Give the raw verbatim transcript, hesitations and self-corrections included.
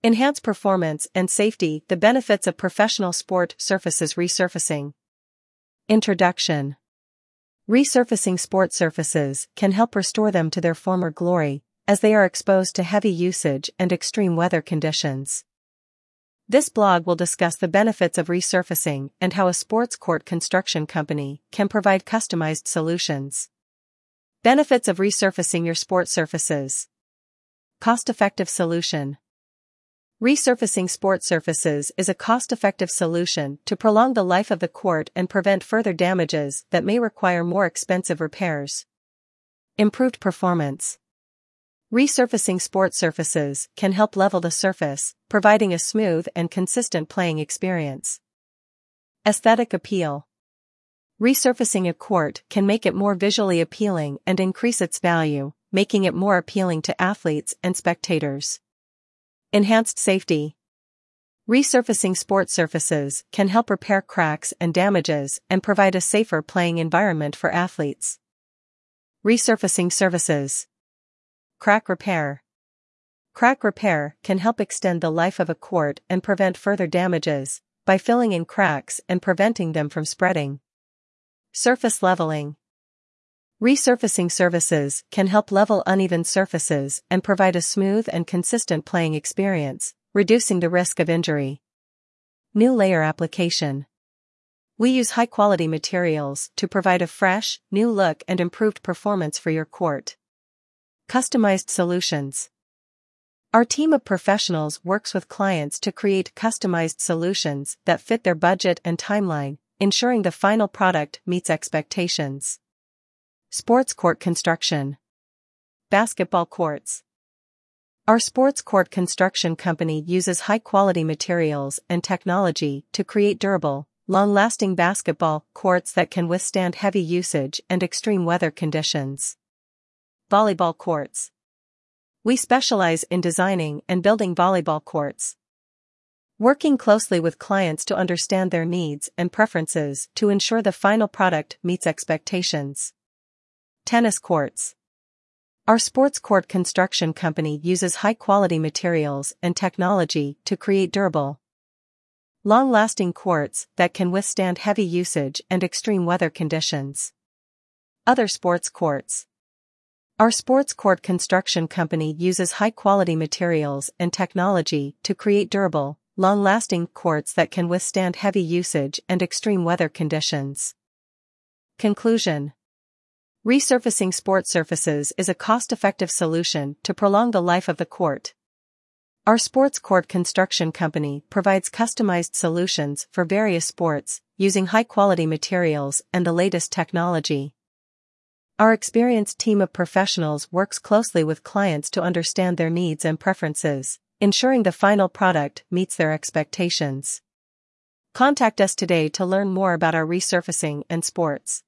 Enhance performance and safety. The benefits of professional sport surfaces resurfacing. Introduction. Resurfacing sport surfaces can help restore them to their former glory, as they are exposed to heavy usage and extreme weather conditions. This blog will discuss the benefits of resurfacing and how a sports court construction company can provide customized solutions. Benefits of resurfacing your sport surfaces. Cost-effective solution. Resurfacing sport surfaces is a cost-effective solution to prolong the life of the court and prevent further damages that may require more expensive repairs. Improved performance. Resurfacing sport surfaces can help level the surface, providing a smooth and consistent playing experience. Aesthetic appeal. Resurfacing a court can make it more visually appealing and increase its value, making it more appealing to athletes and spectators. Enhanced safety. Resurfacing sport surfaces can help repair cracks and damages and provide a safer playing environment for athletes. Resurfacing services. Crack repair. Crack repair can help extend the life of a court and prevent further damages by filling in cracks and preventing them from spreading. Surface leveling. Resurfacing services can help level uneven surfaces and provide a smooth and consistent playing experience, reducing the risk of injury. New layer application. We use high-quality materials to provide a fresh, new look and improved performance for your court. Customized solutions. Our team of professionals works with clients to create customized solutions that fit their budget and timeline, ensuring the final product meets expectations. Sports court construction. Basketball courts. Our sports court construction company uses high-quality materials and technology to create durable, long-lasting basketball courts that can withstand heavy usage and extreme weather conditions. Volleyball courts. We specialize in designing and building volleyball courts. Working closely with clients to understand their needs and preferences to ensure the final product meets expectations. Tennis courts. Our sports court construction company uses high-quality materials and technology to create durable, long-lasting courts that can withstand heavy usage and extreme weather conditions. Other sports courts. Our sports court construction company uses high-quality materials and technology to create durable, long-lasting courts that can withstand heavy usage and extreme weather conditions. Conclusion. Resurfacing sport surfaces is a cost-effective solution to prolong the life of the court. Our sports court construction company provides customized solutions for various sports, using high-quality materials and the latest technology. Our experienced team of professionals works closely with clients to understand their needs and preferences, ensuring the final product meets their expectations. Contact us today to learn more about our resurfacing and sports